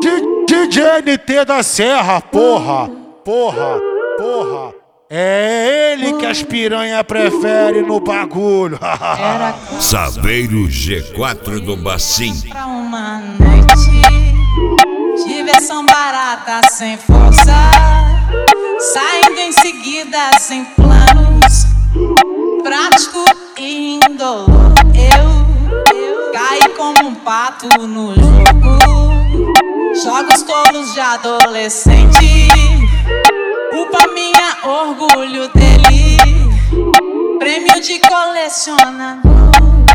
DJ NT da Serra, porra. É ele que as piranha prefere no bagulho. Saveiro G4 do Bacim. Pra uma noite, diversão barata sem força, saindo em seguida sem planos, prático e indolor. Eu caí como um pato no jogo, jogos tolos de adolescente. Culpa minha, orgulho dele, prêmio de colecionador.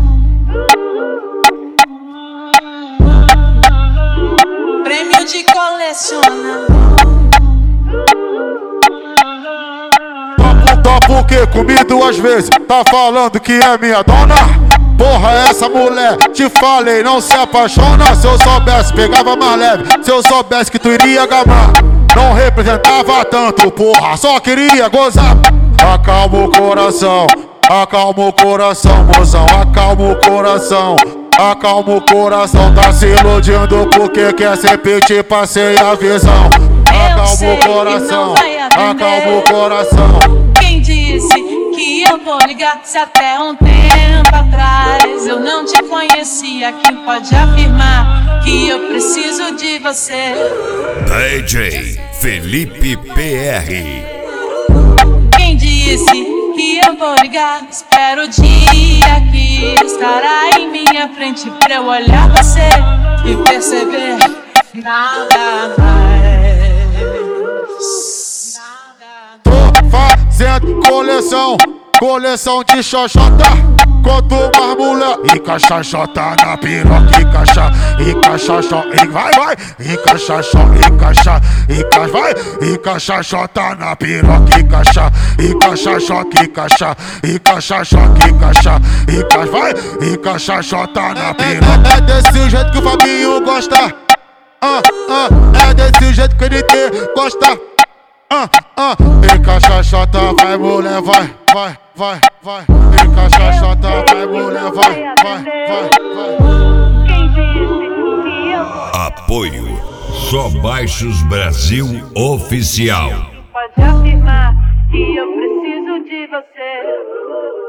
Prêmio de colecionador. Topo o que? Comi 2 vezes, tá falando que é minha dona? Porra, essa mulher, te falei, não se apaixona. Se eu soubesse, pegava mais leve. Se eu soubesse que tu iria gamar, não representava tanto, porra, só queria gozar. Acalma o coração, mozão. Acalma o coração, tá se iludindo porque quer sempre te passei a visão. Acalma o coração. Quem disse que eu vou ligar se até um tempo atrás eu não te conhecia? Quem pode afirmar que eu preciso de você? DJ Felipe PR. Quem disse que eu vou ligar? Espero o dia que estará em minha frente pra eu olhar você e perceber nada mais. Tô fazendo coleção de xoxota. Quanto mais mulher, encaixa xota na piroca, encaixa xota, vai, encaixa xota na piroca, encaixa xota na piroca. É desse jeito que o Fabinho gosta, é desse jeito que o NT gosta. Encaixa xota, vai mulher, vai. Encaixa xota, vai mulher, vai. Apoio Só Baixos Brasil Oficial. Pode afirmar que eu preciso de você.